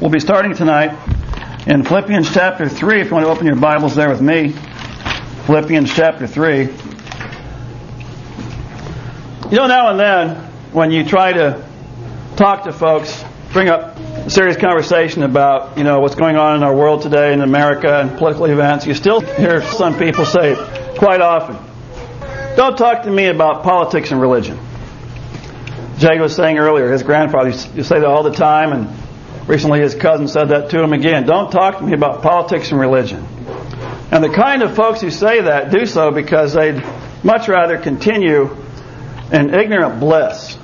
We'll be starting tonight in Philippians chapter 3, if you want to open your Bibles there with me. Philippians chapter 3. You know, now and then, when you try to talk to folks, bring up a serious conversation about, what's going on in our world today in America and political events, you still hear some people say quite often, "Don't talk to me about politics and religion." Jay was saying earlier, his grandfather used to say that all the time, and recently his cousin said that to him again. "Don't talk to me about politics and religion." And the kind of folks who say that do so because they'd much rather continue in ignorant bliss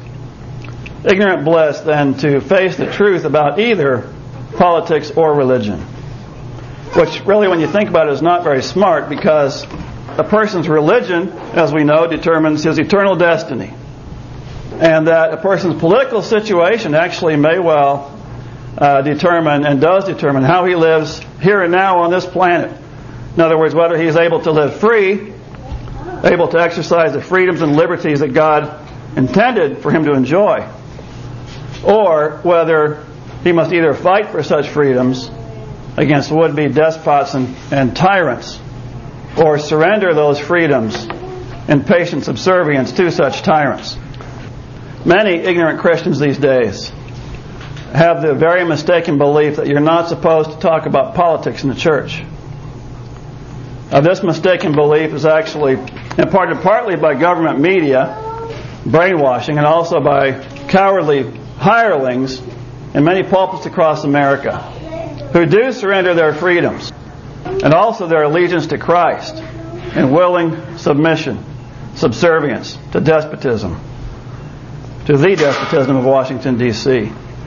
than to face the truth about either politics or religion. Which really, when you think about it, is not very smart, because a person's religion, as we know, determines his eternal destiny. And that a person's political situation actually may well determine and does determine how he lives here and now on this planet. In other words, whether he's able to live free, able to exercise the freedoms and liberties that God intended for him to enjoy, or whether he must either fight for such freedoms against would-be despots and tyrants, or surrender those freedoms in patient subservience to such tyrants. Many ignorant Christians these days have the very mistaken belief that you're not supposed to talk about politics in the church. This mistaken belief is actually imparted partly by government media, brainwashing, and also by cowardly hirelings in many pulpits across America who do surrender their freedoms and also their allegiance to Christ in willing submission, subservience to despotism, to the despotism of Washington, D.C.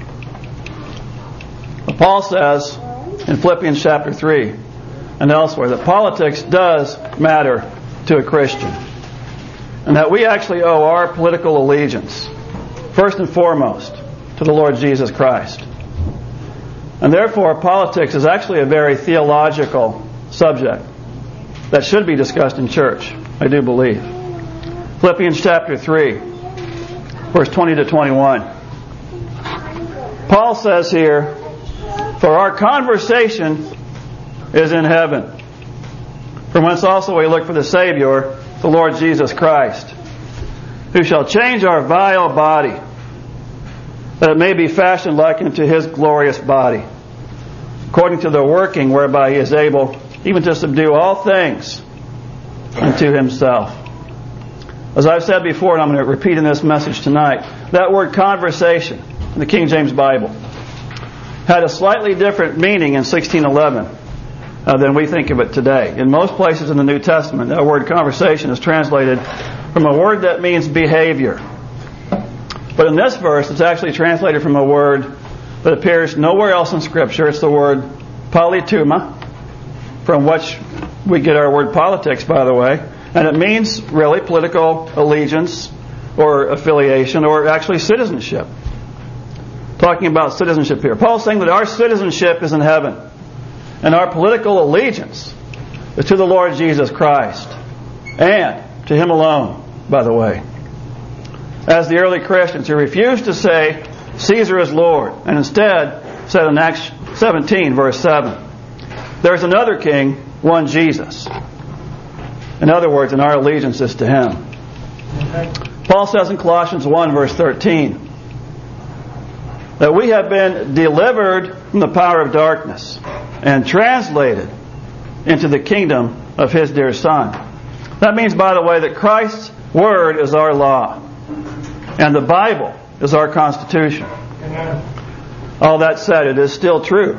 Paul says in Philippians chapter 3 and elsewhere that politics does matter to a Christian, and that we actually owe our political allegiance first and foremost to the Lord Jesus Christ. And therefore, politics is actually a very theological subject that should be discussed in church, I do believe. Philippians chapter 3, verse 20 to 21. Paul says here, "For our conversation is in heaven, from whence also we look for the Savior, the Lord Jesus Christ, who shall change our vile body, that it may be fashioned like unto His glorious body, according to the working whereby He is able even to subdue all things unto Himself." As I've said before, and I'm going to repeat in this message tonight, that word conversation in the King James Bible had a slightly different meaning in 1611 than we think of it today. In most places in the New Testament, that word conversation is translated from a word that means behavior. But in this verse, it's actually translated from a word that appears nowhere else in Scripture. It's the word politeuma, from which we get our word politics, by the way. And it means really political allegiance or affiliation, or actually citizenship. Talking about citizenship here. Paul's saying that our citizenship is in heaven, and our political allegiance is to the Lord Jesus Christ, and to Him alone, by the way. As the early Christians who refused to say Caesar is Lord, and instead said in Acts 17, verse 7, "There's another king, one Jesus." In other words, and our allegiance is to Him. Paul says in Colossians 1, verse 13, that we have been delivered from the power of darkness and translated into the kingdom of His dear Son. That means, by the way, that Christ's Word is our law, and the Bible is our Constitution. Amen. All that said, it is still true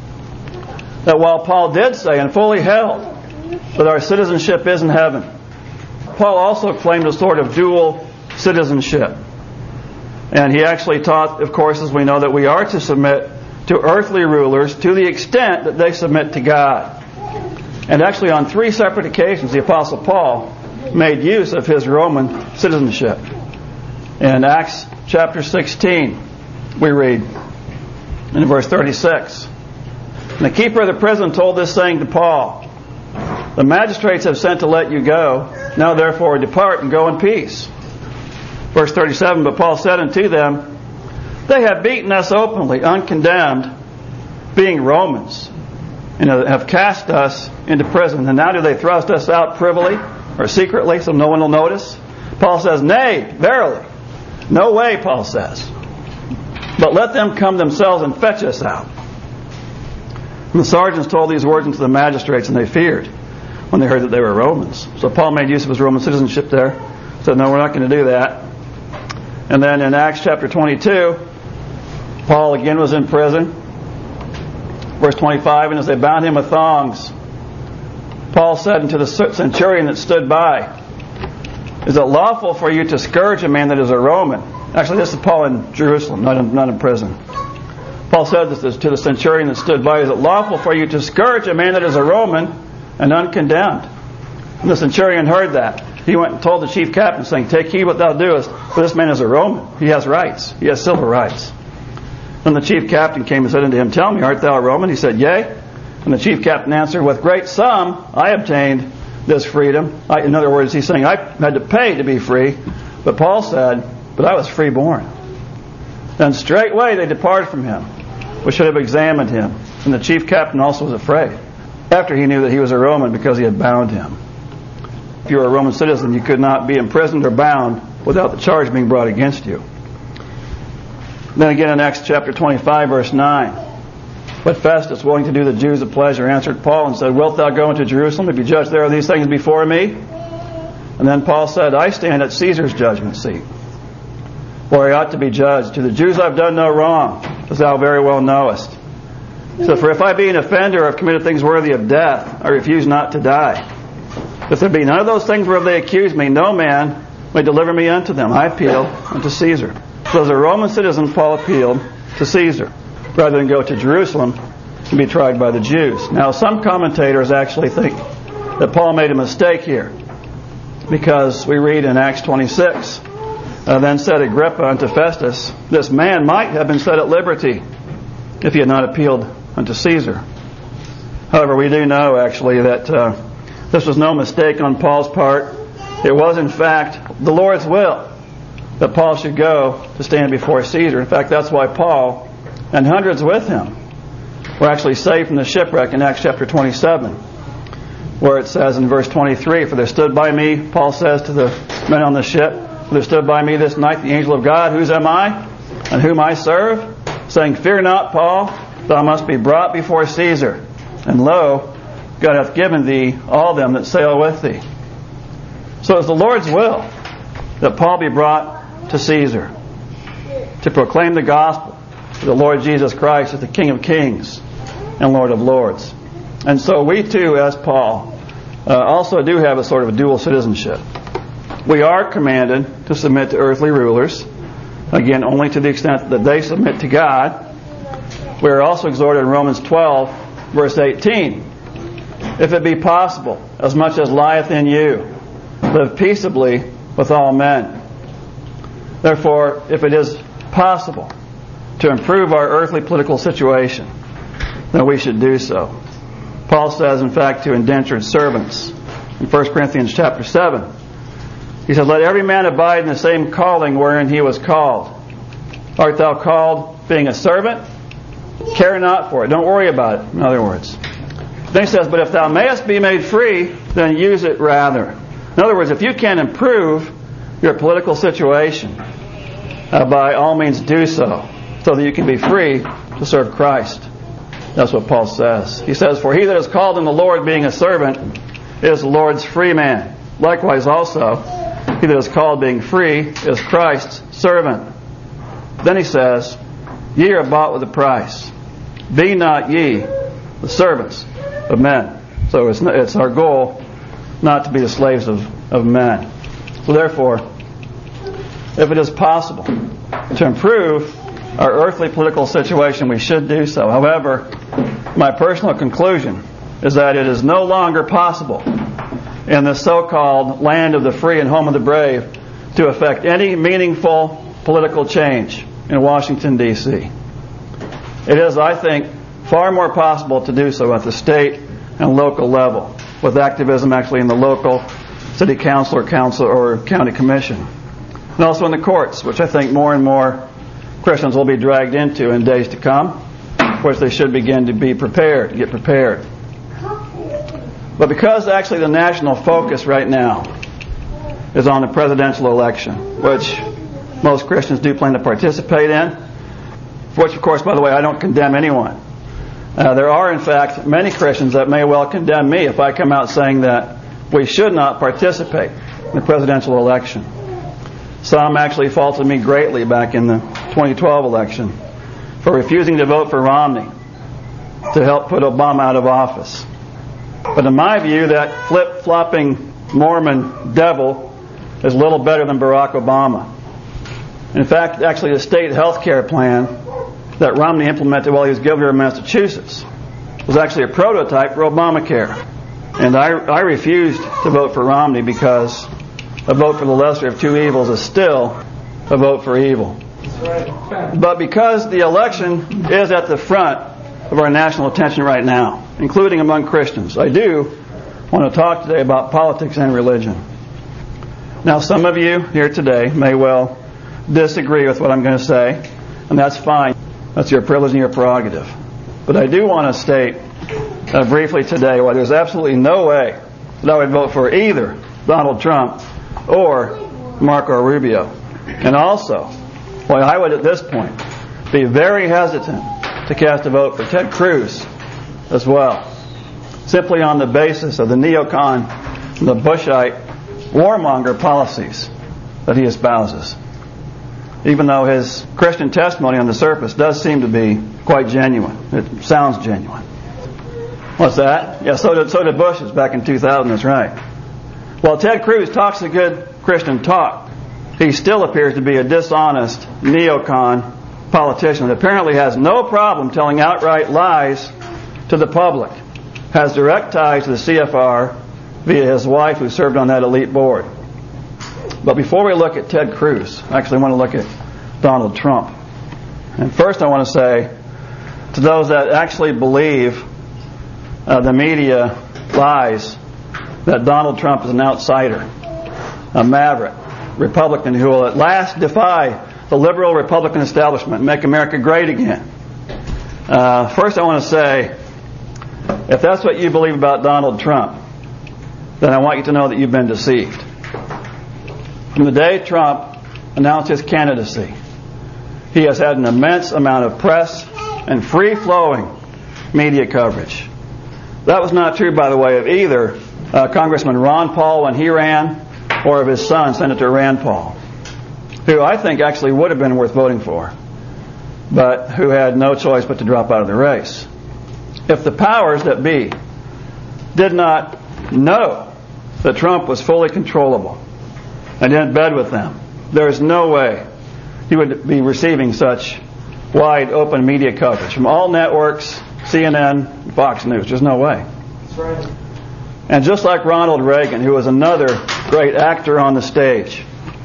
that while Paul did say and fully held that our citizenship is in heaven, Paul also claimed a sort of dual citizenship. And he actually taught, of course, as we know, that we are to submit to earthly rulers to the extent that they submit to God. And actually on 3 separate occasions, the Apostle Paul made use of his Roman citizenship. In Acts chapter 16, we read in verse 36, "And the keeper of the prison told this saying to Paul, The magistrates have sent to let you go. Now therefore depart and go in peace." Verse 37, "But Paul said unto them, They have beaten us openly, uncondemned, being Romans, have cast us into prison. And now do they thrust us out privily or secretly so no one will notice? Paul says, nay, verily. No way, Paul says. But let them come themselves and fetch us out. And the sergeants told these words unto the magistrates, and they feared when they heard that they were Romans. So Paul made use of his Roman citizenship there. Said, no, we're not going to do that. And then in Acts chapter 22, Paul again was in prison. Verse 25, and as they bound him with thongs, Paul said unto the centurion that stood by, is it lawful for you to scourge a man that is a Roman? Actually, this is Paul in Jerusalem, not in prison. Paul said this to the centurion that stood by, is it lawful for you to scourge a man that is a Roman and uncondemned? And the centurion heard that. He went and told the chief captain, saying, take heed what thou doest, for this man is a Roman. He has rights. He has civil rights. Then the chief captain came and said unto him, tell me, art thou a Roman? He said, yea. And the chief captain answered, with great sum I obtained this freedom. In other words, he's saying, I had to pay to be free. But Paul said, but I was freeborn. Then straightway they departed from him, which should have examined him. And the chief captain also was afraid, after he knew that he was a Roman, because he had bound him. If you were a Roman citizen, you could not be imprisoned or bound without the charge being brought against you. Then again in Acts chapter 25, verse 9. But Festus, willing to do the Jews a pleasure, answered Paul and said, wilt thou go into Jerusalem to be judged there of these things before me? And then Paul said, I stand at Caesar's judgment seat, where I ought to be judged. To the Jews I've done no wrong, as thou very well knowest. So for if I be an offender or have committed things worthy of death, I refuse not to die. If there be none of those things whereof they accuse me, no man may deliver me unto them. I appeal unto Caesar. So as a Roman citizen, Paul appealed to Caesar, rather than go to Jerusalem and be tried by the Jews. Now, some commentators actually think that Paul made a mistake here, because we read in Acts 26, then said Agrippa unto Festus, this man might have been set at liberty if he had not appealed unto Caesar. However, we do know actually that this was no mistake on Paul's part. It was in fact the Lord's will that Paul should go to stand before Caesar. In fact, that's why Paul and hundreds with him were actually saved from the shipwreck in Acts chapter 27, where it says in verse 23, for there stood by me, Paul says to the men on the ship, for there stood by me this night the angel of God, whose am I, and whom I serve, saying, fear not, Paul, thou must be brought before Caesar. And lo, God hath given thee all them that sail with thee. So it's the Lord's will that Paul be brought to Caesar to proclaim the gospel of the Lord Jesus Christ as the King of Kings and Lord of Lords. And so we too, as Paul, also do have a sort of a dual citizenship. We are commanded to submit to earthly rulers, again, only to the extent that they submit to God. We are also exhorted in Romans 12, verse 18, if it be possible, as much as lieth in you, live peaceably with all men. Therefore, if it is possible to improve our earthly political situation, then we should do so. Paul says, in fact, to indentured servants in 1 Corinthians chapter 7, he said, let every man abide in the same calling wherein he was called. Art thou called being a servant? Care not for it. Don't worry about it, in other words. Then he says, but if thou mayest be made free, then use it rather. In other words, if you can improve your political situation, by all means do so that you can be free to serve Christ. That's what Paul says. He says, for he that is called in the Lord being a servant is the Lord's free man. Likewise also, he that is called being free is Christ's servant. Then he says, ye are bought with a price. Be not ye the servants of men. So it's our goal not to be the slaves of men. So therefore, if it is possible to improve our earthly political situation, we should do so. However, my personal conclusion is that it is no longer possible in the so-called land of the free and home of the brave to effect any meaningful political change in Washington, D.C. It is, I think, far more possible to do so at the state and local level, with activism actually in the local city council or county commission. And also in the courts, which I think more and more Christians will be dragged into in days to come. which they should begin to get prepared. But because actually the national focus right now is on the presidential election, which most Christians do plan to participate in, which, of course, by the way, I don't condemn anyone. There are, in fact, many Christians that may well condemn me if I come out saying that we should not participate in the presidential election. Some actually faulted me greatly back in the 2012 election for refusing to vote for Romney to help put Obama out of office. But in my view, that flip-flopping Mormon devil is little better than Barack Obama. In fact, actually, the state health care plan that Romney implemented while he was governor of Massachusetts was actually a prototype for Obamacare. And I refused to vote for Romney because a vote for the lesser of two evils is still a vote for evil. But because the election is at the front of our national attention right now, including among Christians, I do want to talk today about politics and religion. Now, some of you here today may well disagree with what I'm going to say, and that's fine. That's your privilege and your prerogative. But I do want to state briefly today why there's absolutely no way that I would vote for either Donald Trump or Marco Rubio. And also, why I would at this point be very hesitant to cast a vote for Ted Cruz as well, simply on the basis of the neocon and the Bushite warmonger policies that he espouses, even though his Christian testimony on the surface does seem to be quite genuine. It sounds genuine. What's that? Yeah, so did Bush's back in 2000, that's right. While Ted Cruz talks a good Christian talk, he still appears to be a dishonest neocon politician that apparently has no problem telling outright lies to the public, has direct ties to the CFR via his wife who served on that elite board. But before we look at Ted Cruz, I actually want to look at Donald Trump. And first I want to say to those that actually believe the media lies that Donald Trump is an outsider, a maverick, Republican who will at last defy the liberal Republican establishment and make America great again. First I want to say, if that's what you believe about Donald Trump, then I want you to know that you've been deceived. From the day Trump announced his candidacy, he has had an immense amount of press and free-flowing media coverage. That was not true, by the way, of either Congressman Ron Paul when he ran, or of his son, Senator Rand Paul, who I think actually would have been worth voting for, but who had no choice but to drop out of the race. If the powers that be did not know that Trump was fully controllable and in bed with them, there's no way he would be receiving such wide open media coverage from all networks, CNN, Fox News. There's no way. That's right. And just like Ronald Reagan, who was another great actor on the stage,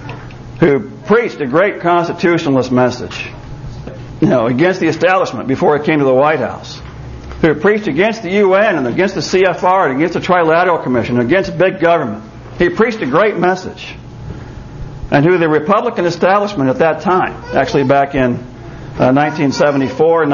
who preached a great constitutionalist message, against the establishment before it came to the White House, who preached against the UN and against the CFR and against the Trilateral Commission, against big government. He preached a great message. And who the Republican establishment at that time, actually back in 1974 and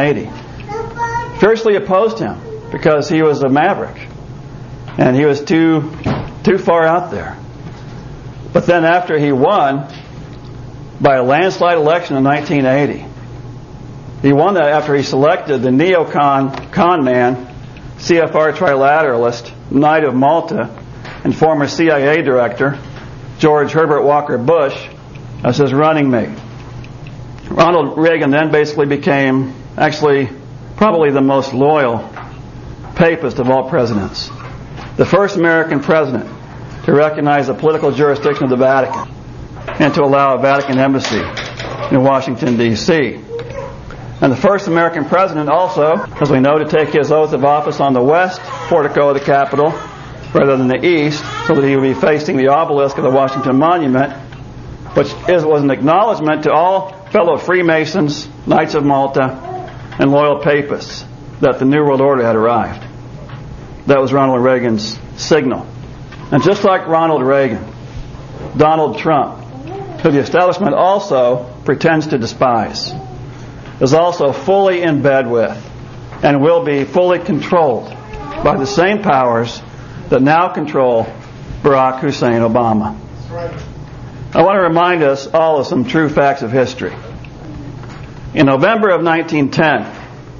1980, fiercely opposed him because he was a maverick and he was too far out there. But then after he won by a landslide election in 1980, he won that after he selected the neocon con man, CFR trilateralist, Knight of Malta, and former CIA director, George Herbert Walker Bush, as his running mate. Ronald Reagan then basically became actually probably the most loyal papist of all presidents. The first American president to recognize the political jurisdiction of the Vatican and to allow a Vatican embassy in Washington, D.C. And the first American president also, as we know, to take his oath of office on the west portico of the Capitol rather than the east, so that he would be facing the obelisk of the Washington Monument, which was an acknowledgement to all fellow Freemasons, Knights of Malta, and loyal papists that the New World Order had arrived. That was Ronald Reagan's signal. And just like Ronald Reagan, Donald Trump, who the establishment also pretends to despise, is also fully in bed with and will be fully controlled by the same powers that now control Barack Hussein Obama. I want to remind us all of some true facts of history. In November of 1910,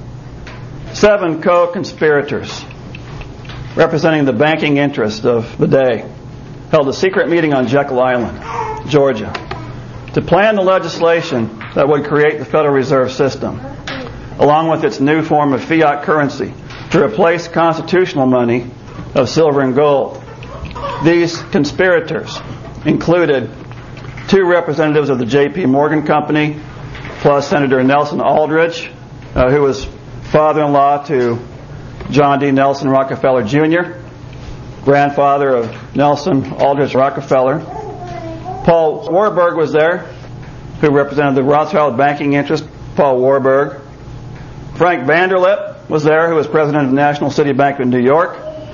7 co-conspirators representing the banking interest of the day held a secret meeting on Jekyll Island, Georgia, to plan the legislation that would create the Federal Reserve System, along with its new form of fiat currency, to replace constitutional money of silver and gold. These conspirators included 2 representatives of the J.P. Morgan Company, plus Senator Nelson Aldrich, who was father-in-law to John D. Nelson Rockefeller Jr., grandfather of Nelson Aldrich Rockefeller. Paul Warburg was there, who represented the Rothschild banking interest, Paul Warburg. Frank Vanderlip was there, who was president of the National City Bank of New York,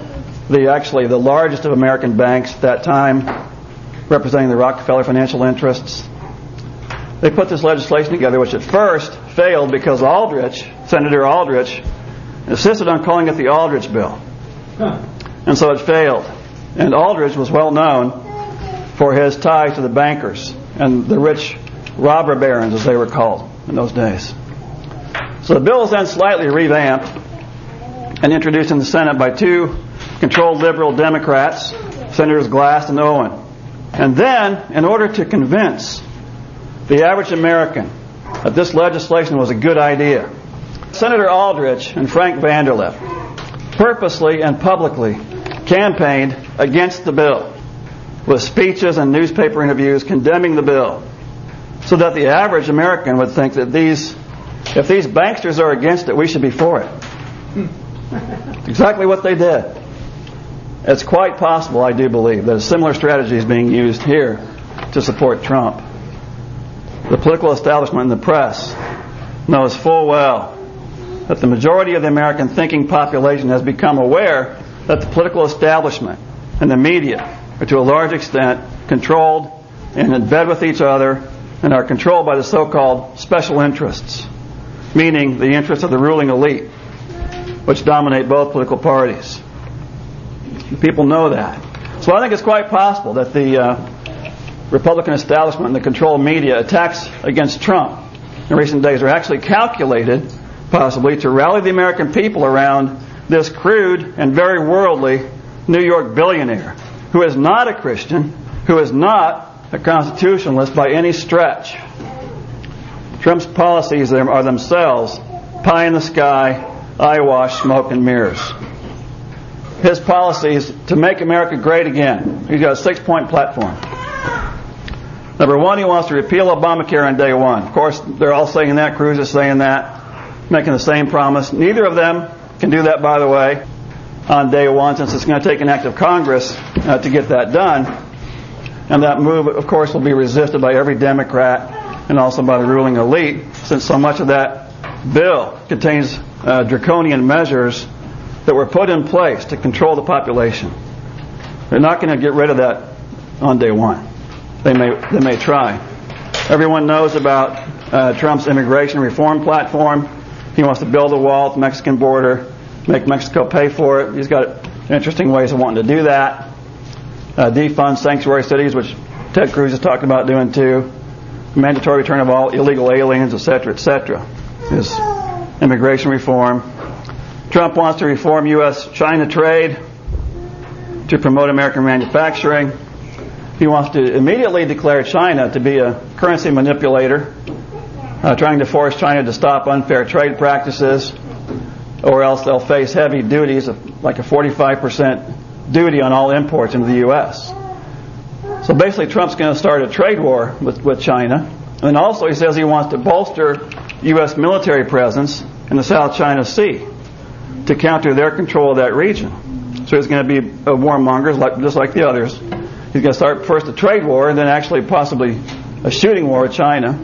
the largest of American banks at that time, representing the Rockefeller financial interests. They put this legislation together, which at first failed because Senator Aldrich, insisted on calling it the Aldrich Bill. And so it failed. And Aldrich was well known for his ties to the bankers and the rich robber barons, as they were called in those days. So the bill was then slightly revamped and introduced in the Senate by 2 controlled liberal Democrats, Senators Glass and Owen. And then, in order to convince the average American that this legislation was a good idea, Senator Aldrich and Frank Vanderlip purposely and publicly campaigned against the bill, with speeches and newspaper interviews condemning the bill, so that the average American would think that if these banksters are against it, we should be for it. Exactly what they did. It's quite possible, I do believe, that a similar strategy is being used here to support Trump. The political establishment and the press knows full well that the majority of the American thinking population has become aware that the political establishment and the media are to a large extent controlled and in bed with each other and are controlled by the so-called special interests, meaning the interests of the ruling elite, which dominate both political parties. People know that. So I think it's quite possible that the Republican establishment and the controlled media attacks against Trump in recent days are actually calculated, possibly, to rally the American people around this crude and very worldly New York billionaire who is not a Christian, who is not a constitutionalist by any stretch. Trump's policies are themselves pie in the sky, eyewash, smoke and mirrors. His policies to make America great again. He's got a 6-point platform. Number 1, he wants to repeal Obamacare on day 1. Of course, they're all saying that. Cruz is saying that, making the same promise. Neither of them can do that, by the way, on day 1, since it's going to take an act of Congress to get that done. And that move, of course, will be resisted by every Democrat and also by the ruling elite, since so much of that bill contains draconian measures that were put in place to control the population. They're not going to get rid of that on day 1. They may try. Everyone knows about Trump's immigration reform platform. He wants to build a wall at the Mexican border, make Mexico pay for it. He's got interesting ways of wanting to do that. Defund sanctuary cities, which Ted Cruz is talking about doing too. Mandatory return of all illegal aliens, etc., etc. His immigration reform. Trump wants to reform U.S.-China trade to promote American manufacturing. He wants to immediately declare China to be a currency manipulator, trying to force China to stop unfair trade practices, or else they'll face heavy duties, like a 45% duty on all imports into the U.S. So basically Trump's going to start a trade war with China. And then also he says he wants to bolster U.S. military presence in the South China Sea to counter their control of that region. So he's going to be a warmonger, just like the others. He's going to start first a trade war and then actually possibly a shooting war with China.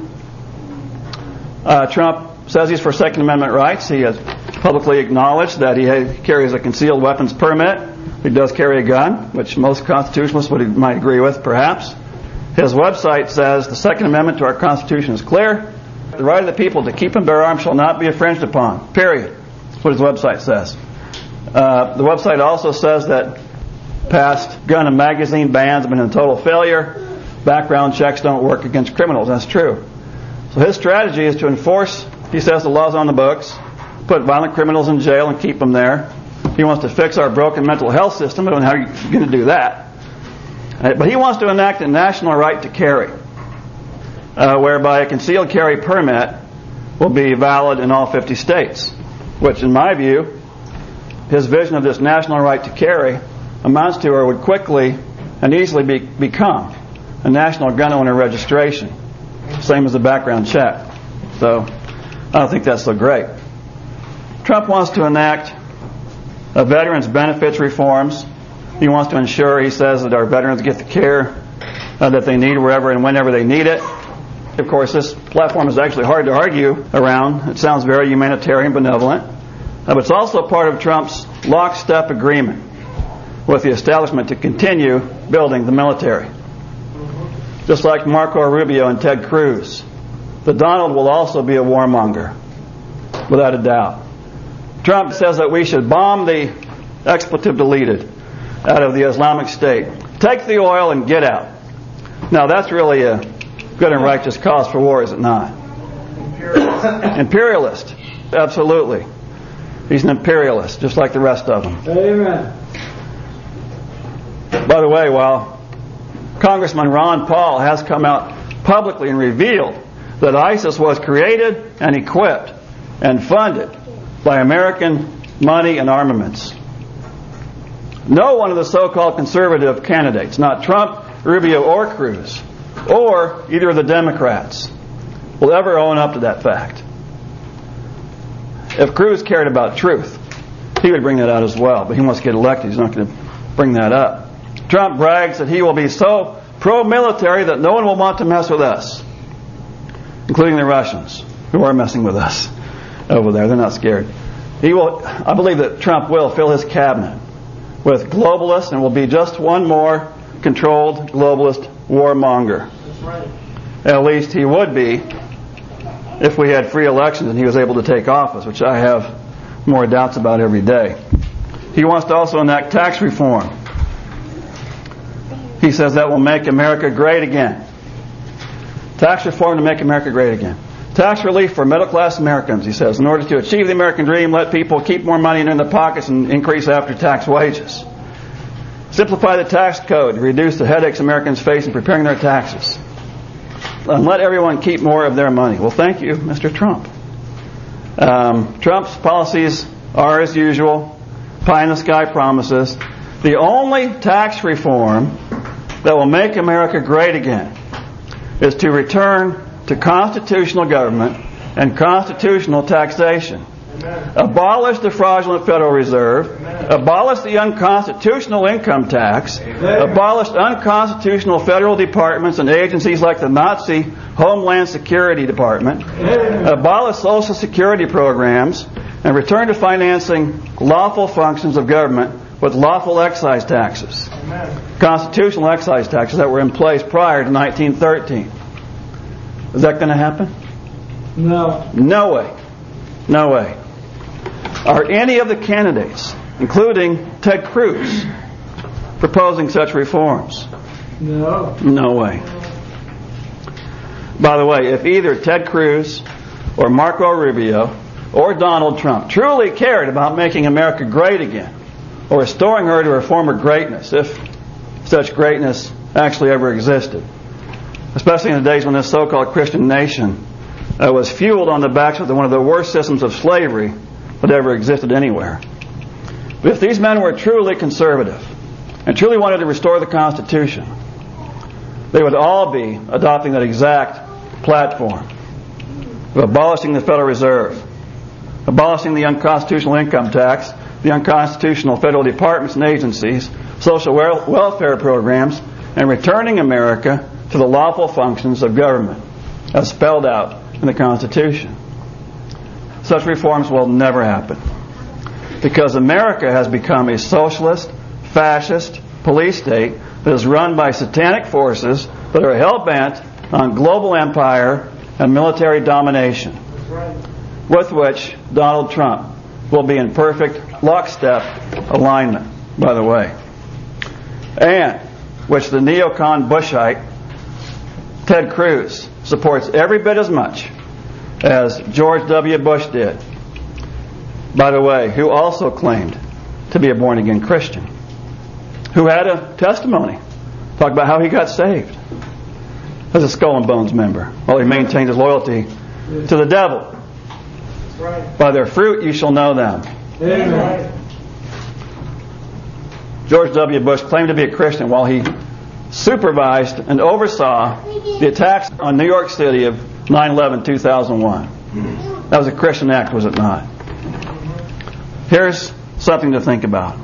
Trump says he's for Second Amendment rights. He has publicly acknowledged that he carries a concealed weapons permit. He does carry a gun, which most constitutionalists might agree with, perhaps. His website says the Second Amendment to our Constitution is clear. The right of the people to keep and bear arms shall not be infringed upon. Period. That's what his website says. The website also says that past gun and magazine bans have been a total failure. Background checks don't work against criminals. That's true. So his strategy is to enforce, he says, the laws on the books, put violent criminals in jail and keep them there. He wants to fix our broken mental health system. I don't know how you're going to do that. But he wants to enact a national right to carry, whereby a concealed carry permit will be valid in all 50 states, which in my view, his vision of this national right to carry amounts to or would quickly and easily become a national gun owner registration, same as a background check. So I don't think that's so great. Trump wants to enact veterans' benefits reforms. He wants to ensure, he says, that our veterans get the care that they need wherever and whenever they need it. Of course, this platform is actually hard to argue around. It sounds very humanitarian, benevolent. But it's also part of Trump's lockstep agreement with the establishment to continue building the military. Just like Marco Rubio and Ted Cruz, the Donald will also be a warmonger, without a doubt. Trump says that we should bomb the expletive deleted out of the Islamic State. Take the oil and get out. Now that's really a good and righteous cause for war, is it not? Imperialist. Absolutely. He's an imperialist, just like the rest of them. Amen. By the way, while Congressman Ron Paul has come out publicly and revealed that ISIS was created and equipped and funded by American money and armaments, no one of the so-called conservative candidates, not Trump, Rubio, or Cruz, or either of the Democrats, will ever own up to that fact. If Cruz cared about truth, he would bring that out as well, but he wants to get elected. He's not going to bring that up. Trump brags that he will be so pro-military that no one will want to mess with us, including the Russians, who are messing with us over there. They're not scared. I believe that Trump will fill his cabinet with globalists and will be just one more controlled globalist warmonger. That's right. At least he would be if we had free elections and he was able to take office, which I have more doubts about every day. He wants to also enact tax reform. He says that will make America great again. Tax reform to make America great again. Tax relief for middle-class Americans, he says, in order to achieve the American dream, let people keep more money in their pockets and increase after-tax wages. Simplify the tax code to reduce the headaches Americans face in preparing their taxes. And let everyone keep more of their money. Well, thank you, Mr. Trump. Trump's policies are, as usual, pie-in-the-sky promises. The only tax reform that will make America great again is to return to constitutional government and constitutional taxation. Amen. Abolish the fraudulent Federal Reserve. Amen. Abolish the unconstitutional income tax. Amen. Abolish unconstitutional federal departments and agencies like the Nazi Homeland Security Department. Amen. Abolish Social Security programs and return to financing lawful functions of government with lawful excise taxes. Amen. Constitutional excise taxes that were in place prior to 1913. Is that going to happen? No. No way. No way. Are any of the candidates, including Ted Cruz, proposing such reforms? No. No way. By the way, if either Ted Cruz or Marco Rubio or Donald Trump truly cared about making America great again, or restoring her to her former greatness, if such greatness actually ever existed, especially in the days when this so-called Christian nation was fueled on the backs of one of the worst systems of slavery that ever existed anywhere. But if these men were truly conservative and truly wanted to restore the Constitution, they would all be adopting that exact platform of abolishing the Federal Reserve, abolishing the unconstitutional income tax, the unconstitutional federal departments and agencies, social welfare programs, and returning America to the lawful functions of government as spelled out in the Constitution. Such reforms will never happen because America has become a socialist, fascist police state that is run by satanic forces that are hell-bent on global empire and military domination, with which Donald Trump will be in perfect lockstep alignment, by the way, and which the neocon Bushite Ted Cruz supports every bit as much as George W. Bush did, by the way, who also claimed to be a born-again Christian, who had a testimony, talk about how he got saved as a Skull and Bones member, while he maintained his loyalty to the devil. By their fruit you shall know them. Amen. George W. Bush claimed to be a Christian while he supervised and oversaw the attacks on New York City of 9/11/2001. That was a Christian act, was it not? Here's something to think about.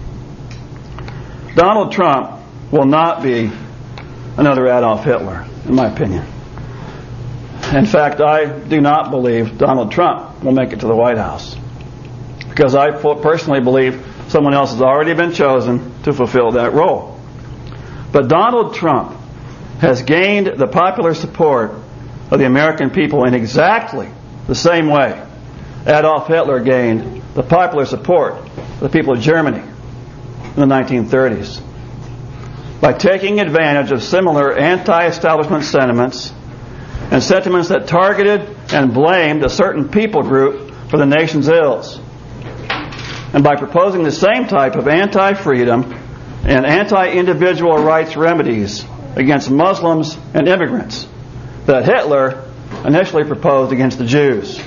Donald Trump will not be another Adolf Hitler, in my opinion. In fact, I do not believe Donald Trump will make it to the White House, because I personally believe someone else has already been chosen to fulfill that role. But Donald Trump has gained the popular support of the American people in exactly the same way Adolf Hitler gained the popular support of the people of Germany in the 1930s, by taking advantage of similar anti-establishment sentiments and sentiments that targeted and blamed a certain people group for the nation's ills, and by proposing the same type of anti-freedom and anti-individual rights remedies against Muslims and immigrants that Hitler initially proposed against the Jews.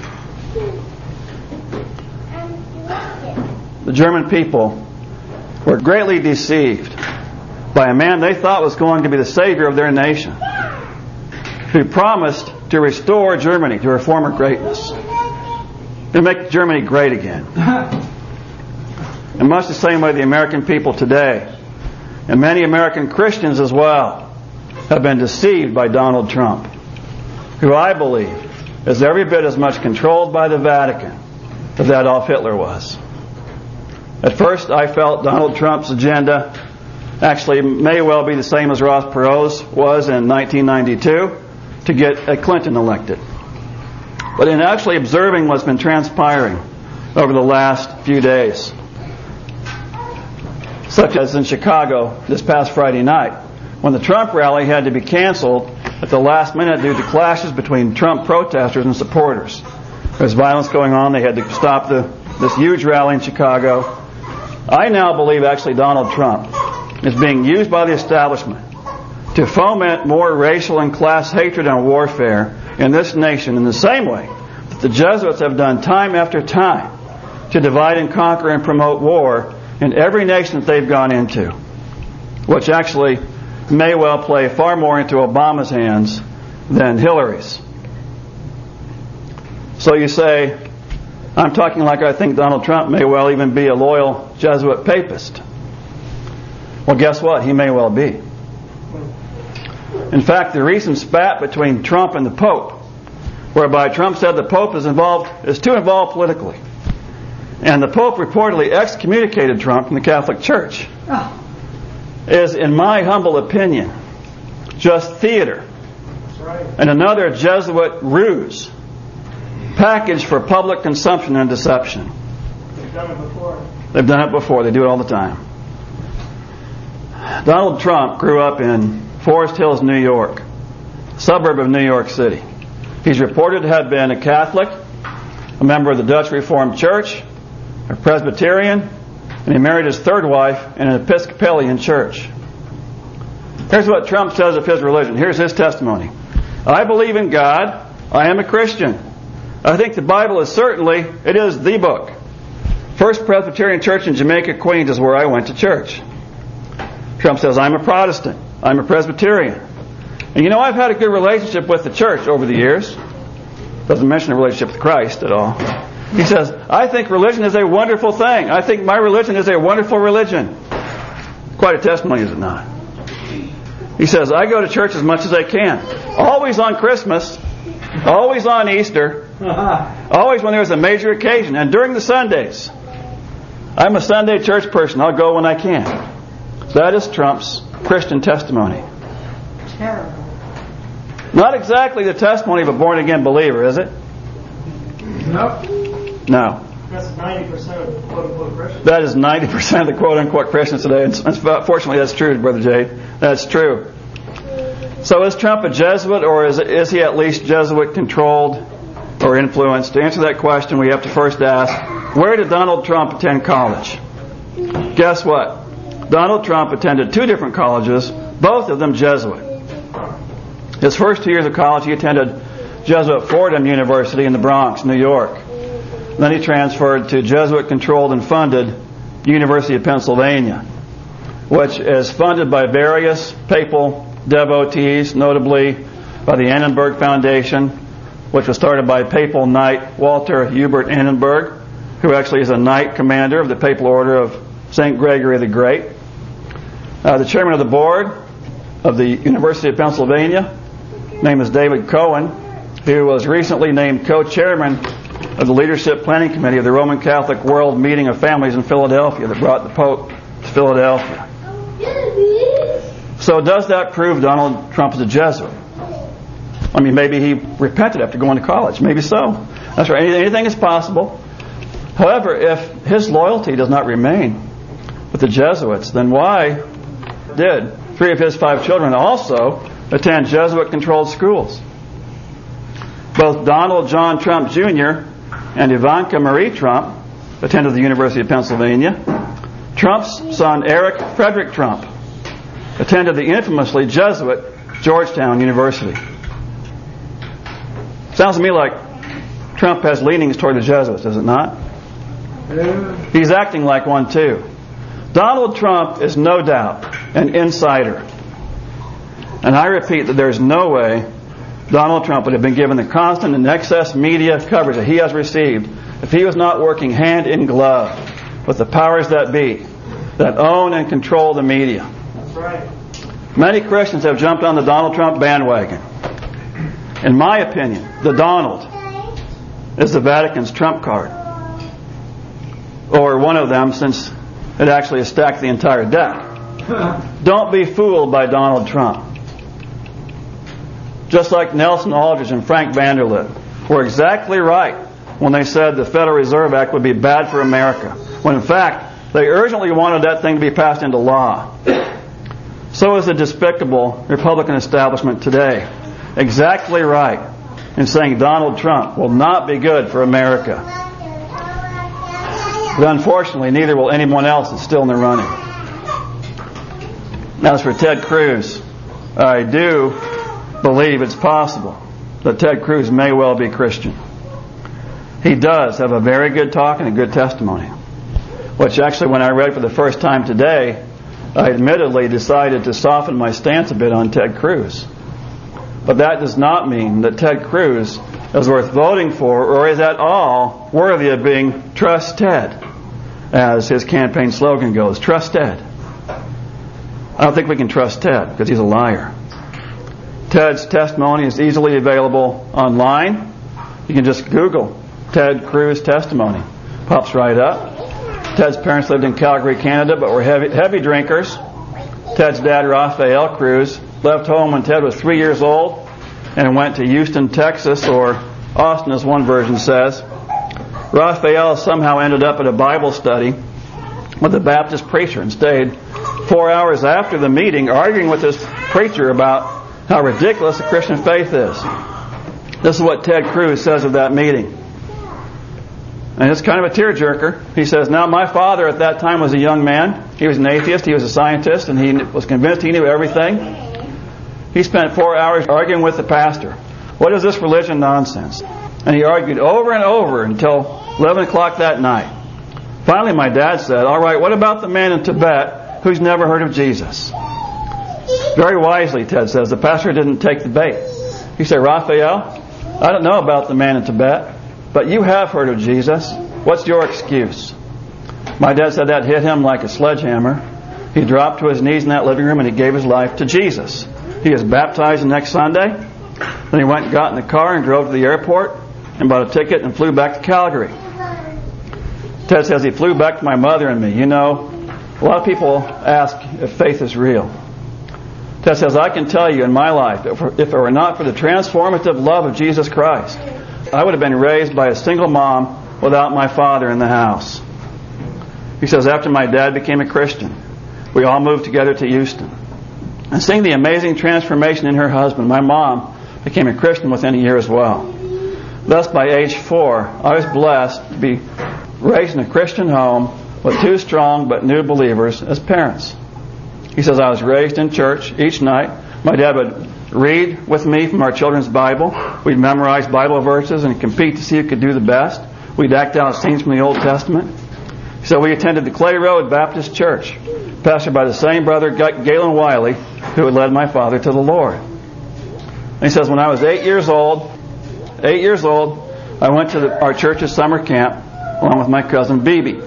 The German people were greatly deceived by a man they thought was going to be the savior of their nation, who promised to restore Germany to her former greatness, to make Germany great again. In much the same way the American people today, and many American Christians as well, have been deceived by Donald Trump, who I believe is every bit as much controlled by the Vatican as Adolf Hitler was. At first I felt Donald Trump's agenda actually may well be the same as Ross Perot's was in 1992 to get Clinton elected. But in actually observing what's been transpiring over the last few days, such as in Chicago this past Friday night, when the Trump rally had to be canceled at the last minute due to clashes between Trump protesters and supporters. There's violence going on. They had to stop this huge rally in Chicago. I now believe actually Donald Trump is being used by the establishment to foment more racial and class hatred and warfare in this nation in the same way that the Jesuits have done time after time to divide and conquer and promote war in every nation that they've gone into, which actually may well play far more into Obama's hands than Hillary's. So you say, I'm talking like I think Donald Trump may well even be a loyal Jesuit papist. Well, guess what? He may well be. In fact, the recent spat between Trump and the Pope, whereby Trump said the Pope is too involved politically, and the Pope reportedly excommunicated Trump from the Catholic Church, is, in my humble opinion, just theater and another Jesuit ruse packaged for public consumption and deception. They've done it before. They've done it before. They do it all the time. Donald Trump grew up in Forest Hills, New York, a suburb of New York City. He's reported to have been a Catholic, a member of the Dutch Reformed Church, a Presbyterian, and he married his third wife in an Episcopalian church. Here's what Trump says of his religion. Here's his testimony. I believe in God. I am a Christian. I think the Bible is it is the book. First Presbyterian Church in Jamaica, Queens is where I went to church. Trump says, I'm a Protestant. I'm a Presbyterian. And I've had a good relationship with the church over the years. Doesn't mention a relationship with Christ at all. He says, I think religion is a wonderful thing. I think my religion is a wonderful religion. Quite a testimony, is it not? He says, I go to church as much as I can. Always on Christmas. Always on Easter. Always when there's a major occasion. And during the Sundays. I'm a Sunday church person. I'll go when I can. That is Trump's Christian testimony. Terrible. Not exactly the testimony of a born-again believer, is it? No. No. That's 90% of the quote-unquote Christians. That is 90% of the quote-unquote Christians today. And fortunately, that's true, Brother Jade. That's true. So is Trump a Jesuit, or is he at least Jesuit-controlled or influenced? To answer that question, we have to first ask, where did Donald Trump attend college? Guess what? Donald Trump attended 2 different colleges, both of them Jesuit. His first 2 years of college, he attended Jesuit Fordham University in the Bronx, New York. Then he transferred to Jesuit-controlled and funded University of Pennsylvania, which is funded by various papal devotees, notably by the Annenberg Foundation, which was started by Papal Knight Walter Hubert Annenberg, who actually is a Knight Commander of the Papal Order of St. Gregory the Great. The chairman of the board of the University of Pennsylvania, name is David Cohen, who was recently named co-chairman of the Leadership Planning Committee of the Roman Catholic World Meeting of Families in Philadelphia that brought the Pope to Philadelphia. So does that prove Donald Trump is a Jesuit? I mean, maybe he repented after going to college. Maybe so. That's right. Anything is possible. However, if his loyalty does not remain with the Jesuits, then why did 3 of his 5 children also attend Jesuit-controlled schools? Both Donald John Trump Jr. and Ivanka Marie Trump attended the University of Pennsylvania. Trump's son, Eric Frederick Trump, attended the infamously Jesuit Georgetown University. Sounds to me like Trump has leanings toward the Jesuits, does it not? He's acting like one too. Donald Trump is no doubt an insider. And I repeat that there's no way Donald Trump would have been given the constant and excess media coverage that he has received if he was not working hand in glove with the powers that be that own and control the media. That's right. Many Christians have jumped on the Donald Trump bandwagon. In my opinion, the Donald is the Vatican's trump card. Or one of them, since it actually has stacked the entire deck. Don't be fooled by Donald Trump. Just like Nelson Aldrich and Frank Vanderlip were exactly right when they said the Federal Reserve Act would be bad for America, when in fact they urgently wanted that thing to be passed into law. So is the despicable Republican establishment today exactly right in saying Donald Trump will not be good for America. But unfortunately, neither will anyone else that's still in the running. As for Ted Cruz, I do believe it's possible that Ted Cruz may well be Christian. He does have a very good talk and a good testimony, which actually when I read for the first time today, I admittedly decided to soften my stance a bit on Ted Cruz. But that does not mean that Ted Cruz is worth voting for or is at all worthy of being Trust Ted, as his campaign slogan goes, Trust Ted. I don't think we can trust Ted because he's a liar. Ted's testimony is easily available online. You can just Google Ted Cruz testimony. Pops right up. Ted's parents lived in Calgary, Canada, but were heavy drinkers. Ted's dad, Raphael Cruz, left home when Ted was 3 years old and went to Houston, Texas, or Austin as one version says. Raphael somehow ended up at a Bible study with a Baptist preacher and stayed 4 hours after the meeting arguing with this preacher about how ridiculous the Christian faith is. This is what Ted Cruz says of that meeting. And it's kind of a tearjerker. He says, now my father at that time was a young man. He was an atheist, he was a scientist, and he was convinced he knew everything. He spent 4 hours arguing with the pastor. What is this religion nonsense? And he argued over and over until 11 o'clock that night. Finally, my dad said, all right, what about the man in Tibet who's never heard of Jesus? Very wisely, Ted says, the pastor didn't take the bait. He said, Raphael, I don't know about the man in Tibet, but you have heard of Jesus. What's your excuse? My dad said that hit him like a sledgehammer. He dropped to his knees in that living room and he gave his life to Jesus. He was baptized the next Sunday. Then he went and got in the car and drove to the airport and bought a ticket and flew back to Calgary. Ted says he flew back to my mother and me. You know, a lot of people ask if faith is real. Ted Ted says, I can tell you in my life, if it were not for the transformative love of Jesus Christ, I would have been raised by a single mom without my father in the house. He says, after my dad became a Christian, we all moved together to Houston. And seeing the amazing transformation in her husband, my mom became a Christian within a year as well. Thus, by age 4, I was blessed to be raised in a Christian home with 2 strong but new believers as parents. He says, I was raised in church each night. My dad would read with me from our children's Bible. We'd memorize Bible verses and compete to see who could do the best. We'd act out scenes from the Old Testament. So we attended the Clay Road Baptist Church, pastored by the same brother, Galen Wiley, who had led my father to the Lord. And he says, when I was 8 years old, I went to our church's summer camp along with my cousin Bibi.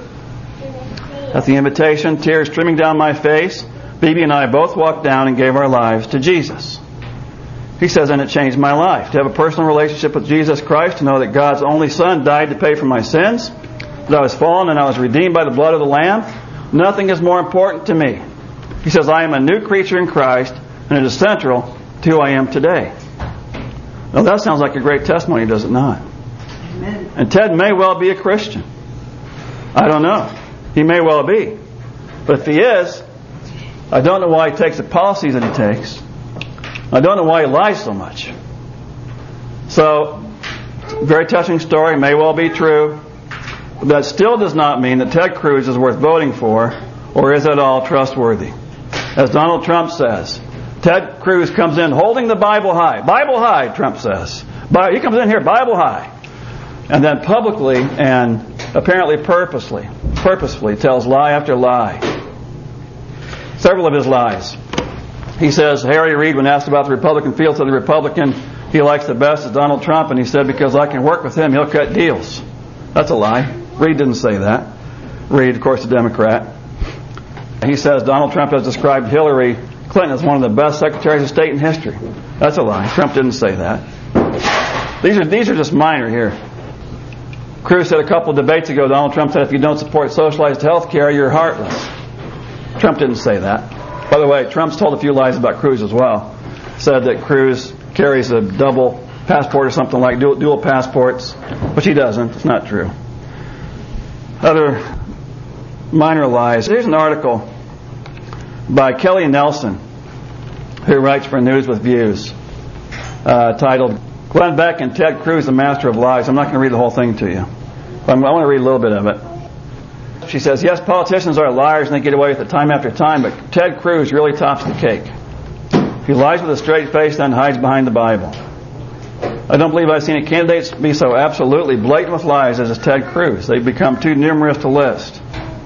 At the invitation, tears streaming down my face, Bibi and I both walked down and gave our lives to Jesus. He says, and it changed my life. To have a personal relationship with Jesus Christ, to know that God's only Son died to pay for my sins, that I was fallen and I was redeemed by the blood of the Lamb, nothing is more important to me. He says, I am a new creature in Christ, and it is central to who I am today. Now that sounds like a great testimony, does it not? Amen. And Ted may well be a Christian. I don't know. He may well be. But if he is, I don't know why he takes the policies that he takes. I don't know why he lies so much. So, very touching story, may well be true. But that still does not mean that Ted Cruz is worth voting for or is at all trustworthy. As Donald Trump says, Ted Cruz comes in holding the Bible high. Bible high, Trump says. He comes in here, Bible high. And then publicly and apparently purposefully tells lie after lie. Several of his lies. He says, Harry Reid, when asked about the Republican field, to the Republican he likes the best is Donald Trump, and he said because I can work with him, he'll cut deals. That's a lie. Reid didn't say that. Reid, of course, a Democrat. He says Donald Trump has described Hillary Clinton as one of the best secretaries of state in history. That's a lie. Trump didn't say that. These are just minor here. Cruz said a couple of debates ago, Donald Trump said if you don't support socialized health care, you're heartless. Trump didn't say that. By the way, Trump's told a few lies about Cruz as well. Said that Cruz carries a double passport or something like dual passports, which he doesn't. It's not true. Other minor lies. Here's an article by Kelly Nelson, who writes for News with Views, titled Glenn Beck and Ted Cruz, the Master of Lies. I'm not going to read the whole thing to you. But I want to read a little bit of it. She says, yes, politicians are liars and they get away with it time after time, but Ted Cruz really tops the cake. He lies with a straight face, then hides behind the Bible. I don't believe I've seen a candidate be so absolutely blatant with lies as is Ted Cruz. They've become too numerous to list.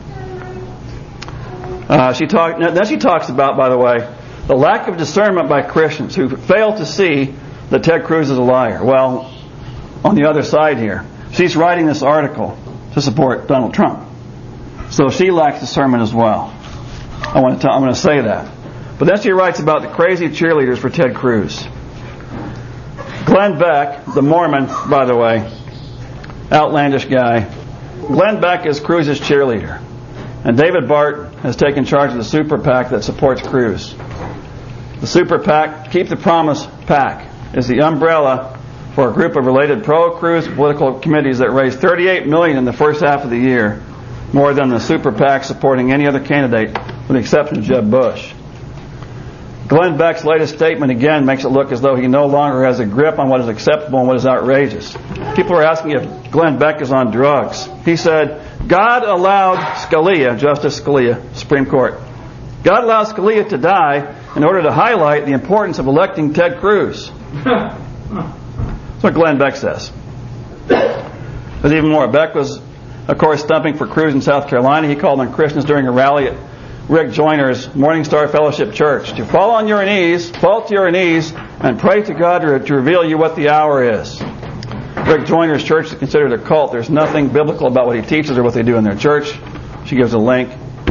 She talks about, by the way, the lack of discernment by Christians who fail to see that Ted Cruz is a liar. Well, on the other side here, she's writing this article to support Donald Trump. So she lacks discernment as well. I'm going to say that. But then she writes about the crazy cheerleaders for Ted Cruz. Glenn Beck, the Mormon, by the way, outlandish guy. Glenn Beck is Cruz's cheerleader. And David Bart has taken charge of the super PAC that supports Cruz. The super PAC, Keep the Promise PAC, is the umbrella for a group of related pro-Cruz political committees that raised $38 million in the first half of the year, more than the super PAC supporting any other candidate, with the exception of Jeb Bush. Glenn Beck's latest statement again makes it look as though he no longer has a grip on what is acceptable and what is outrageous. People are asking if Glenn Beck is on drugs. He said, God allowed Scalia, Justice Scalia, Supreme Court, God allowed Scalia to die in order to highlight the importance of electing Ted Cruz. That's what Glenn Beck says. There's even more. Beck was, of course, stumping for Cruz in South Carolina. He called on Christians during a rally at Rick Joyner's Morning Star Fellowship Church to fall to your knees, and pray to God to reveal you what the hour is. Rick Joyner's church is considered a cult. There's nothing biblical about what he teaches or what they do in their church. She gives a link.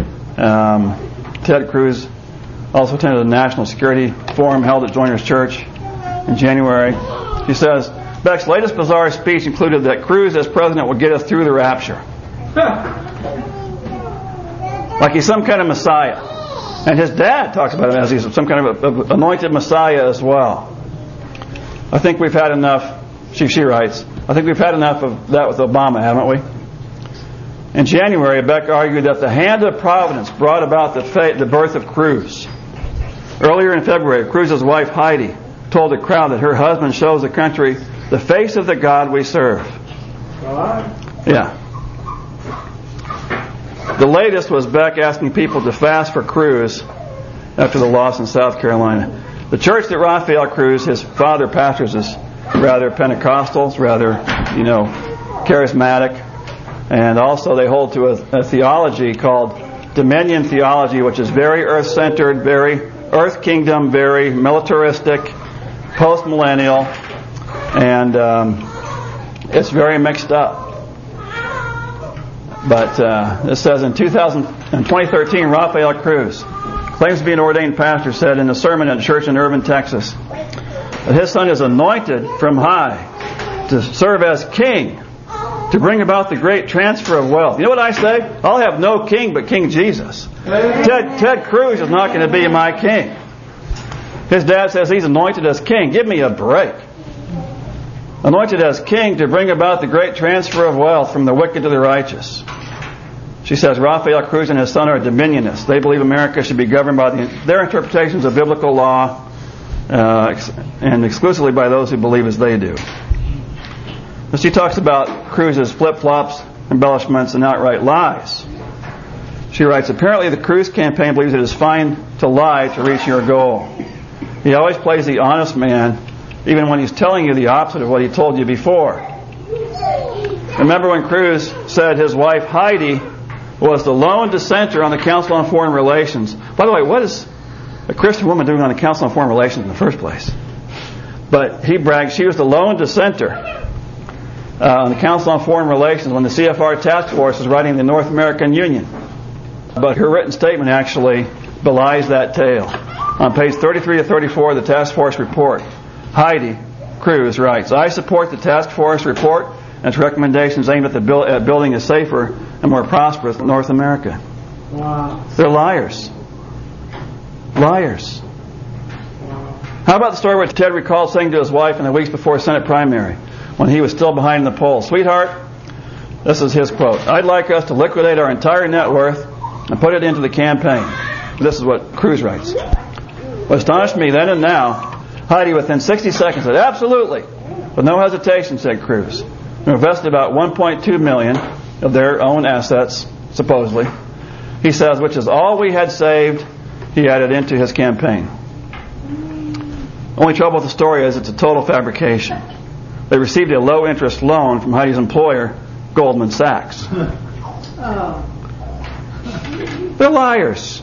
Ted Cruz also attended a national security forum held at Joyner's church in January. She says, Beck's latest bizarre speech included that Cruz as president would get us through the rapture. Like he's some kind of Messiah. And his dad talks about him as he's some kind of anointed Messiah as well. I think we've had enough, she writes, I think we've had enough of that with Obama, haven't we? In January, Beck argued that the hand of providence brought about the birth of Cruz. Earlier in February, Cruz's wife Heidi told the crowd that her husband shows the country the face of the God we serve. Yeah. The latest was Beck asking people to fast for Cruz after the loss in South Carolina. The church that Rafael Cruz, his father, pastors is rather Pentecostal, rather, charismatic, and also they hold to a theology called Dominion theology, which is very earth-centered, very earth kingdom, very militaristic, post-millennial, and it's very mixed up. But it says in 2013, Rafael Cruz claims to be an ordained pastor, said in a sermon at a church in Irving, Texas, that his son is anointed from high to serve as king, to bring about the great transfer of wealth. You know what I say? I'll have no king but King Jesus. Ted Cruz is not going to be my king. His dad says he's anointed as king. Give me a break. Anointed as king to bring about the great transfer of wealth from the wicked to the righteous. She says Rafael Cruz and his son are dominionists. They believe America should be governed by their interpretations of biblical law and exclusively by those who believe as they do. And she talks about Cruz's flip-flops, embellishments, and outright lies. She writes, apparently the Cruz campaign believes it is fine to lie to reach your goal. He always plays the honest man, even when he's telling you the opposite of what he told you before. Remember when Cruz said his wife Heidi was the lone dissenter on the Council on Foreign Relations. By the way, what is a Christian woman doing on the Council on Foreign Relations in the first place? But he bragged she was the lone dissenter on the Council on Foreign Relations when the CFR task force was writing the North American Union. But her written statement actually belies that tale. On page 33 to 34 of the task force report, Heidi Cruz writes, I support the task force report and its recommendations aimed at building a safer and more prosperous North America. Wow. They're liars. Liars. How about the story where Ted recalled saying to his wife in the weeks before Senate primary, when he was still behind in the polls, sweetheart, this is his quote, I'd like us to liquidate our entire net worth and put it into the campaign. This is what Cruz writes. What astonished me then and now, Heidi within 60 seconds said, absolutely, with no hesitation, said Cruz. They invested about $1.2 million of their own assets, supposedly. He says, which is all we had saved, he added into his campaign. Only trouble with the story is it's a total fabrication. They received a low-interest loan from Heidi's employer, Goldman Sachs. They're liars.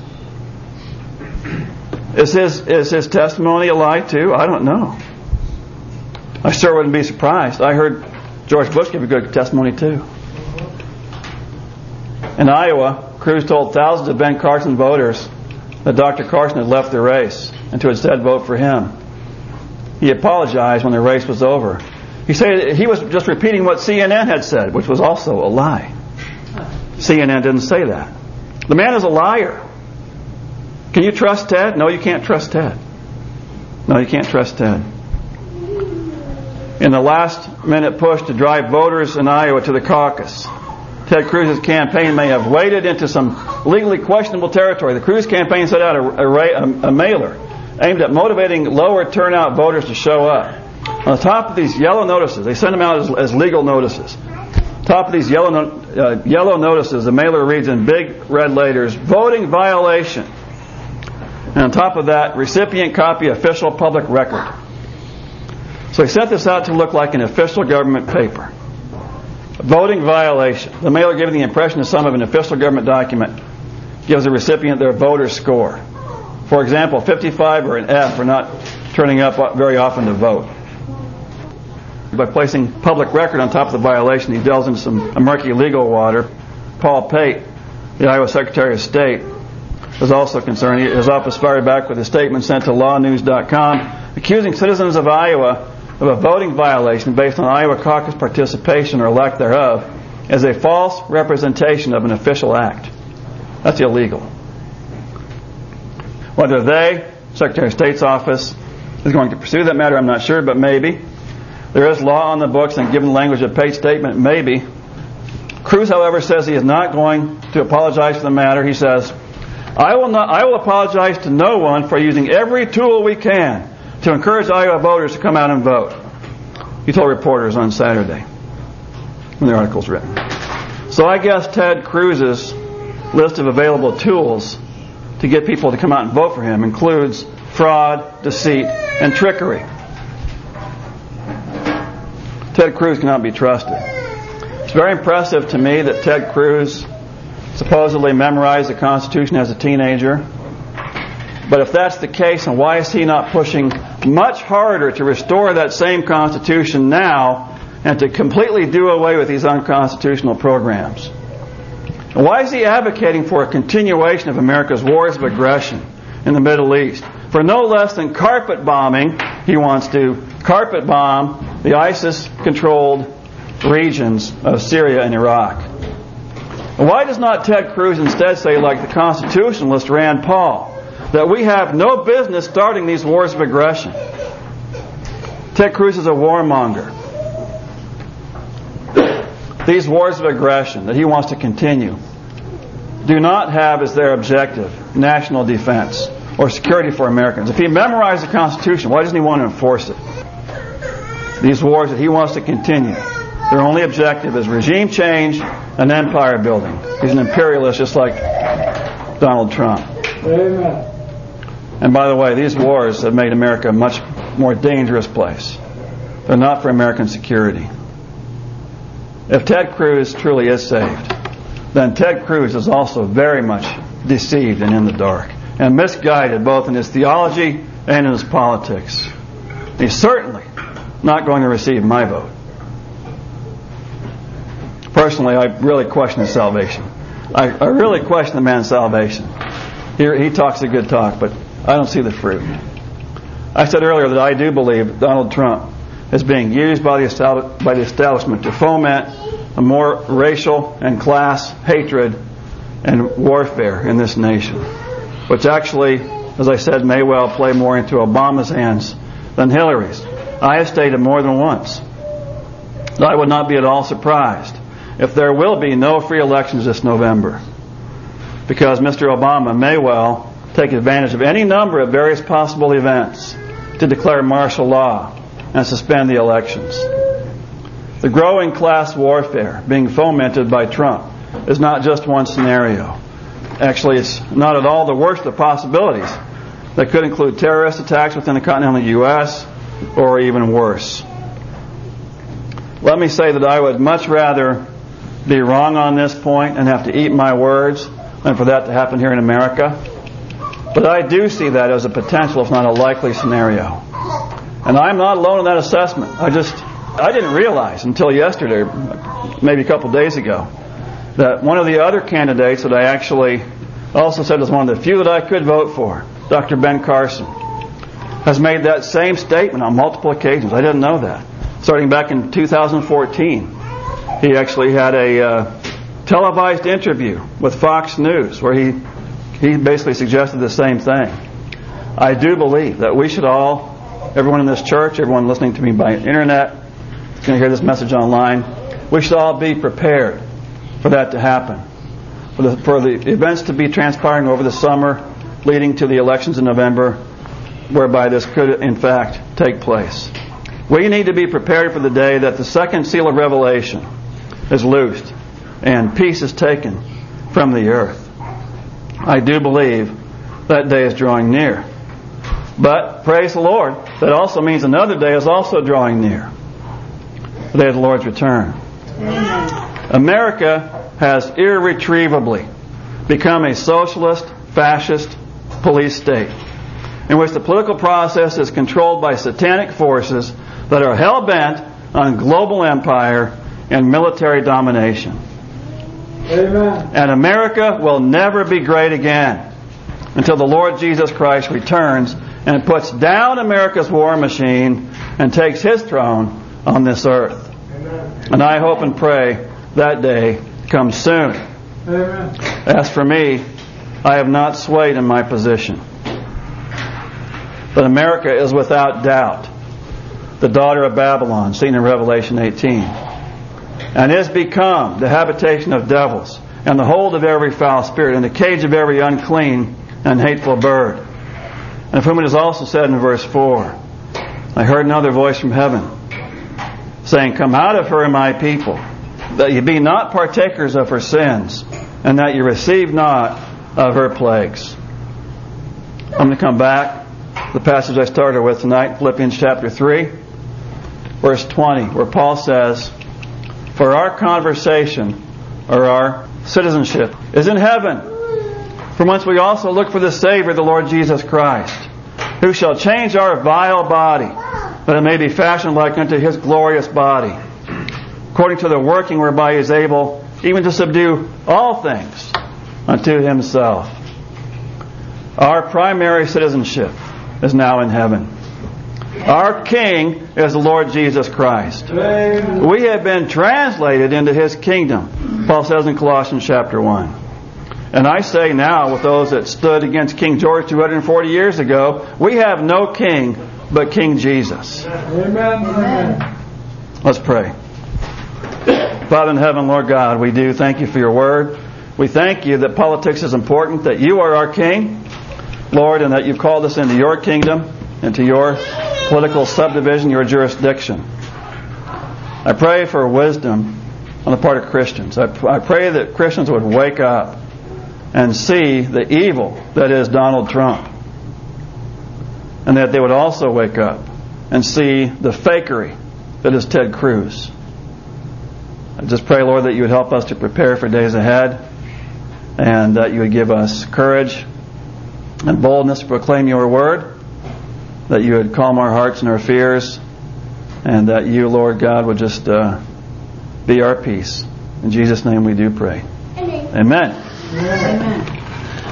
Is his testimony a lie too? I don't know. I sure wouldn't be surprised. I heard George Bush give a good testimony too. In Iowa, Cruz told thousands of Ben Carson voters that Dr. Carson had left the race and to instead vote for him. He apologized when the race was over. He said he was just repeating what CNN had said, which was also a lie. CNN didn't say that. The man is a liar. Can you trust Ted? No, you can't trust Ted. No, you can't trust Ted. In the last-minute push to drive voters in Iowa to the caucus, Ted Cruz's campaign may have waded into some legally questionable territory. The Cruz campaign set out a mailer aimed at motivating lower turnout voters to show up. On the top of these yellow notices, they send them out as legal notices. Top of these yellow notices, the mailer reads in big red letters, voting violation. And on top of that, recipient copy official public record. So he sent this out to look like an official government paper. Voting violation. The mailer giving the impression of some of an official government document gives the recipient their voter score. For example, 55 or an F for not turning up very often to vote. By placing public record on top of the violation, he delves into some murky legal water. Paul Pate, the Iowa Secretary of State, was also concerned. His office fired back with a statement sent to lawnews.com accusing citizens of Iowa of a voting violation based on Iowa caucus participation or lack thereof as a false representation of an official act. That's illegal. Whether they, Secretary of State's office, is going to pursue that matter, I'm not sure, but maybe. There is law on the books, and given the language of Pate's statement, maybe. Cruz, however, says he is not going to apologize for the matter. He says, I will apologize to no one for using every tool we can to encourage Iowa voters to come out and vote. He told reporters on Saturday when the article's written. So I guess Ted Cruz's list of available tools to get people to come out and vote for him includes fraud, deceit, and trickery. Ted Cruz cannot be trusted. It's very impressive to me that Ted Cruz supposedly memorized the Constitution as a teenager. But if that's the case, then why is he not pushing much harder to restore that same Constitution now and to completely do away with these unconstitutional programs? And why is he advocating for a continuation of America's wars of aggression in the Middle East? For no less than carpet bombing, he wants to carpet bomb the ISIS-controlled regions of Syria and Iraq. And why does not Ted Cruz instead say, like the constitutionalist Rand Paul, that we have no business starting these wars of aggression? Ted Cruz is a warmonger. These wars of aggression that he wants to continue do not have as their objective national defense or security for Americans. If he memorized the Constitution, why doesn't he want to enforce it? These wars that he wants to continue, their only objective is regime change and empire building. He's an imperialist just like Donald Trump. Amen. And by the way, these wars have made America a much more dangerous place. They're not for American security. If Ted Cruz truly is saved, then Ted Cruz is also very much deceived and in the dark, and misguided both in his theology and in his politics. He's certainly not going to receive my vote. Personally, I really question his salvation. I really question the man's salvation. He talks a good talk, but I don't see the fruit. I said earlier that I do believe Donald Trump is being used by the establishment to foment a more racial and class hatred and warfare in this nation, which actually, as I said, may well play more into Obama's hands than Hillary's. I have stated more than once that I would not be at all surprised if there will be no free elections this November, because Mr. Obama may well take advantage of any number of various possible events to declare martial law and suspend the elections. The growing class warfare being fomented by Trump is not just one scenario. Actually, it's not at all the worst of the possibilities. That could include terrorist attacks within the continental U.S. or even worse. Let me say that I would much rather be wrong on this point and have to eat my words than for that to happen here in America. But I do see that as a potential, if not a likely scenario. And I'm not alone in that assessment. I didn't realize until yesterday, maybe a couple days ago, that one of the other candidates that I actually also said was one of the few that I could vote for, Dr. Ben Carson, has made that same statement on multiple occasions. I didn't know that. Starting back in 2014, he actually had a televised interview with Fox News where he basically suggested the same thing. I do believe that we should all, everyone in this church, everyone listening to me by internet, going to hear this message online, we should all be prepared for that to happen. For the events to be transpiring over the summer, leading to the elections in November, whereby this could in fact take place. We need to be prepared for the day that the second seal of Revelation is loosed and peace is taken from the earth. I do believe that day is drawing near. But, praise the Lord, that also means another day is also drawing near. The day of the Lord's return. Amen. America has irretrievably become a socialist, fascist police state in which the political process is controlled by satanic forces that are hell-bent on global empire and military domination. Amen. And America will never be great again until the Lord Jesus Christ returns and puts down America's war machine and takes His throne on this earth. Amen. And I hope and pray that day comes soon. Amen. As for me, I have not swayed in my position. But America is without doubt the daughter of Babylon, seen in Revelation 18, and is become the habitation of devils, and the hold of every foul spirit, and the cage of every unclean and hateful bird. And of whom it is also said in verse 4, I heard another voice from heaven, saying, Come out of her, my people, that ye be not partakers of her sins, and that ye receive not of her plagues. I'm going to come back to the passage I started with tonight, Philippians chapter 3, verse 20, where Paul says, For our conversation, or our citizenship, is in heaven, from whence we also look for the Savior, the Lord Jesus Christ, who shall change our vile body, that it may be fashioned like unto His glorious body, according to the working whereby He is able even to subdue all things unto Himself. Our primary citizenship is now in heaven. Our King is the Lord Jesus Christ. Amen. We have been translated into His kingdom, Paul says in Colossians chapter 1. And I say now, with those that stood against King George 240 years ago, we have no king but King Jesus. Amen. Amen. Let's pray. Father in heaven, Lord God, we do thank You for Your word. We thank You that politics is important, that You are our King, Lord, and that You've called us into Your kingdom, into Your political subdivision, Your jurisdiction. I pray for wisdom on the part of Christians. I pray that Christians would wake up and see the evil that is Donald Trump, and that they would also wake up and see the fakery that is Ted Cruz. I just pray, Lord, that You would help us to prepare for days ahead, and that You would give us courage and boldness to proclaim Your word, that You would calm our hearts and our fears, and that You, Lord God, would just be our peace. In Jesus' name we do pray. Amen. Amen.